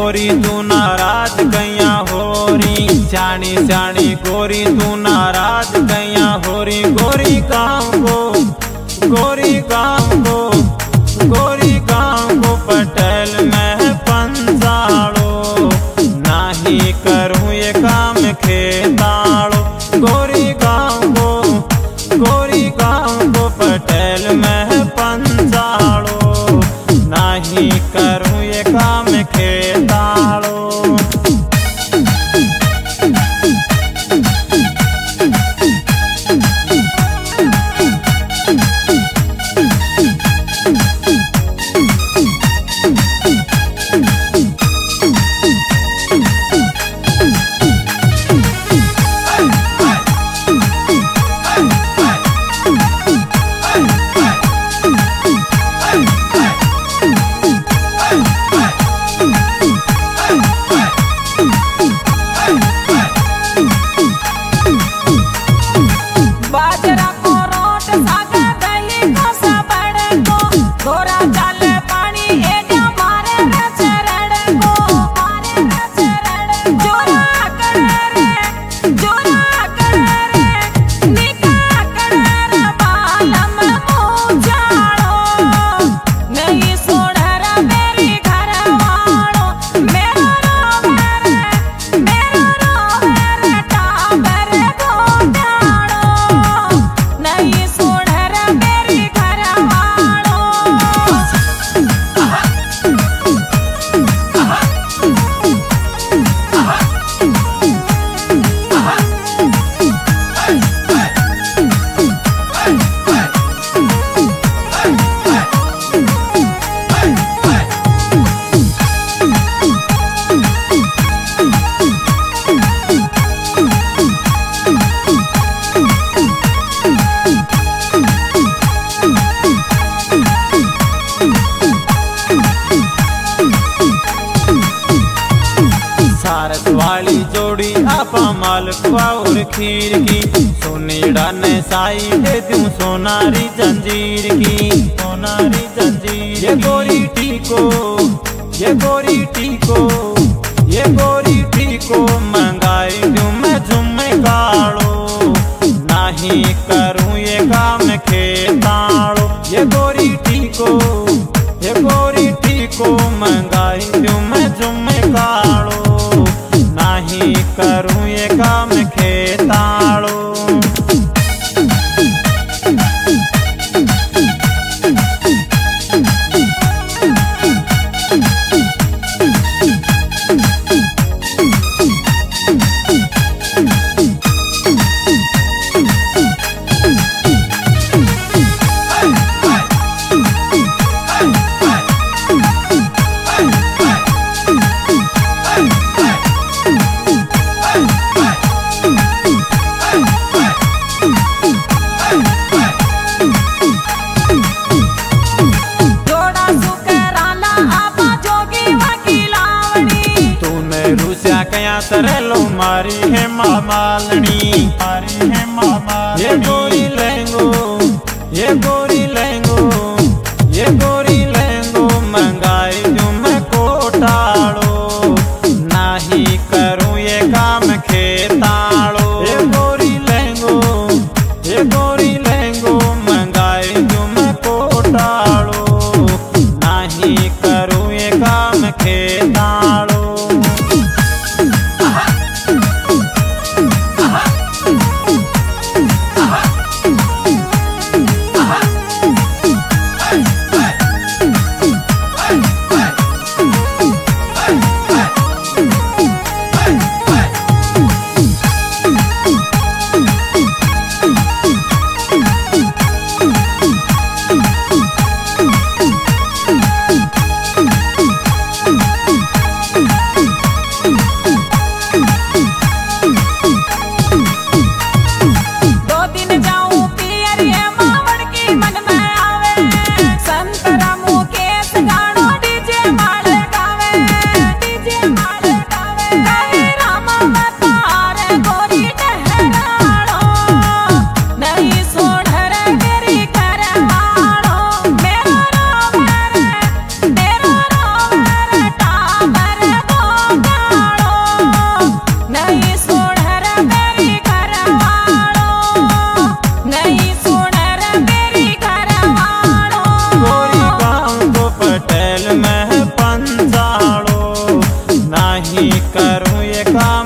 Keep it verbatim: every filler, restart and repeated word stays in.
गोरी तू नाराज कैया होरी, जानी जानी गोरी तू नाराज कैया होरी। गोरी गाँव को गोरी गाँव को गोरी गाँव को पटेल में पंसाड़ो, नाही करूँ ये काम खेताड़ो। गोरी गाँव को गोरी गाँव को पटेल में पंसाड़ो, नाही करूँ ये काम खेताड़ो। बाजरा को रोट सागा दही को सबड़ को, गोरा चाले पानी एडा मारे रे चरण को, मारे रे चरण। जोरा करे रे जोरा करे रे निका करे रे बालम मुझाड़ो, नहीं सोड़रा मेरी घर वालो। मेरा रोवे रे मेरा रोवे रे टाबर गोटाड़ो, नहीं सोड़र मेरी घर वालो। सारस वाली जोड़ी आपा मालपुआ और खीर की, सोनेड़ा ने साई दे दूं सोनारी जंजीर की, सोनारी जंजीर। ये गोरी टीको ये गोरी टीको ये गोरी टीको मंगाई दूं मैं झुम्मे गाड़ो, नाही करूँ ये काम खेताड़ो। ये गोरी टीको ये गोरी टीको मंगाई दूं मैं झुम्मे गाड़ो, नाही करूँ ये काम खेताड़ो। जोड़ा सुकराला आपा जोगी वकीलावणी, तूने रूसिया कया तरलो मारी है मामालनी, मारी है मामालनी। ये गोरी लेंगो ये गोरी लेंगो ये गोरी लेंगो मंगाई दूं मैं कोटाड़ो, नाही करूँ ये काम खेताड़ो। ये गोरी लेंगो ये गोरी लेंगो मंगाई दूं मैं कोटाड़ो, नाही करूँ ये काम खेताड़ो। आहा नहीं करूँ ये काम